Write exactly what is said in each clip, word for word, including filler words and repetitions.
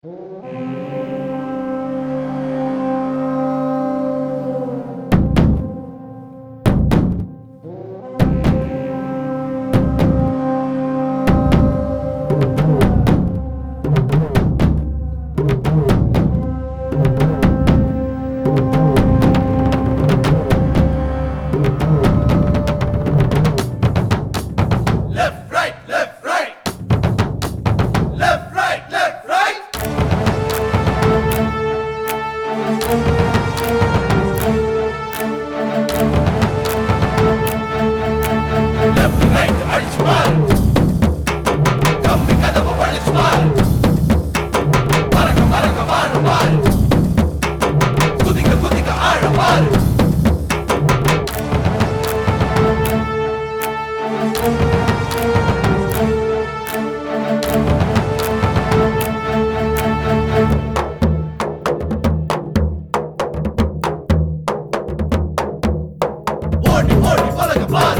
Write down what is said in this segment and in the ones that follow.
ஓடி ஓடி பழக பாரு,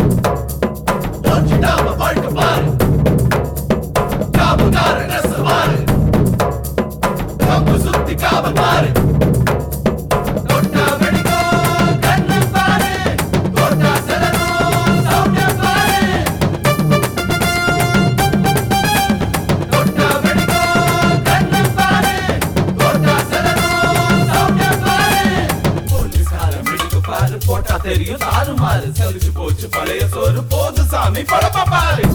ஓடிடாம வாழ்க்கை பாரு, காவல்கார நெசவாரு, கம்பு சுத்தி காவல் பாரு, தொட்டா வெடிக்கும் கண்ணு பாரு, தொட்டா செலரும் சௌக்கியம் பாரு, தொட்டா வெடிக்கும் கண்ணு பாரு, தொட்டா செலரும் சௌக்கியம் பாரு, போலீஸ்காரன் வெடிக்க பாரு, போட்டா தெரியும் தாறுமாறு, சலிச்சு போச்சு பழைய சோறு போது சாமி படப்பா பாரு.